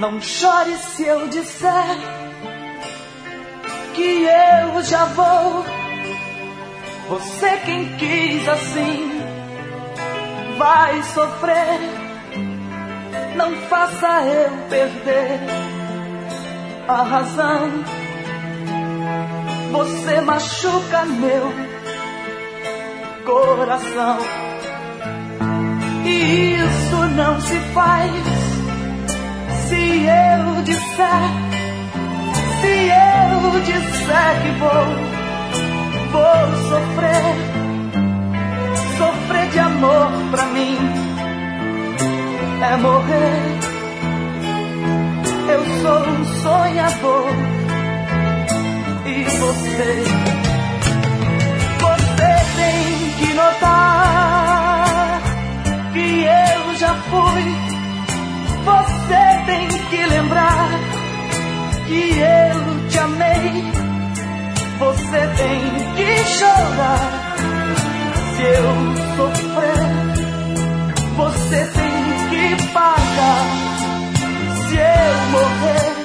Não chore se eu disser que eu já vou. Você quem quis assim vai sofrer. Não faça eu perder a razão. Você machuca meu coração. E isso não se faz se eu disser que vou sofrer de amor pra mim é morrer. Eu sou um sonhador e você tem que notar que eu já fui. Você tem que lembrar que eu te amei. Você tem que chorar se eu sofrer. Você tem que pagar se eu morrer.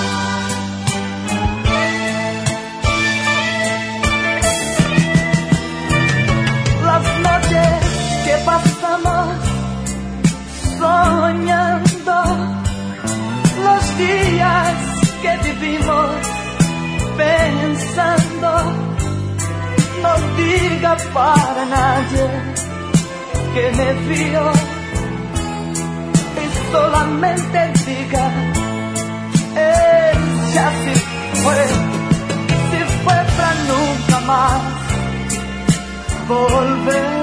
Las noches que pasamos soñando, los días que vivimos pensando. No diga para nadie que me vio y solamente diga ella sí fue para nunca más volver.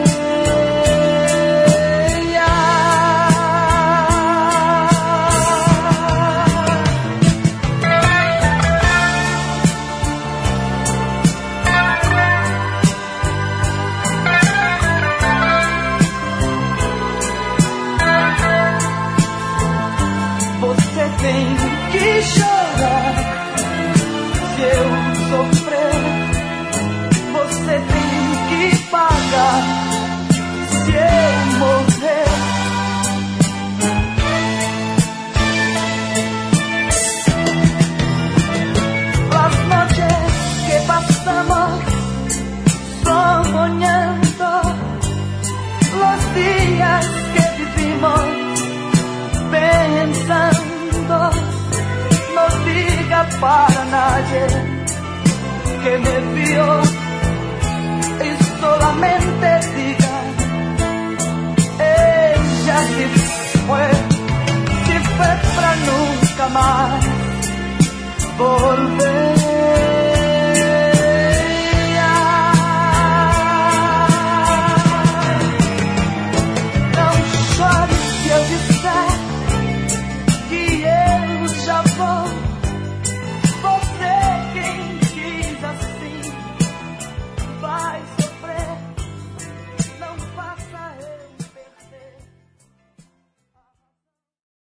Tem que chorar se eu sofrer. Você tem que pagar se eu morrer. Las noches que pasamos soñando, los días que vivimos pensando. No diga para nadie que me vio y solamente diga ella sí fue para nunca más volver.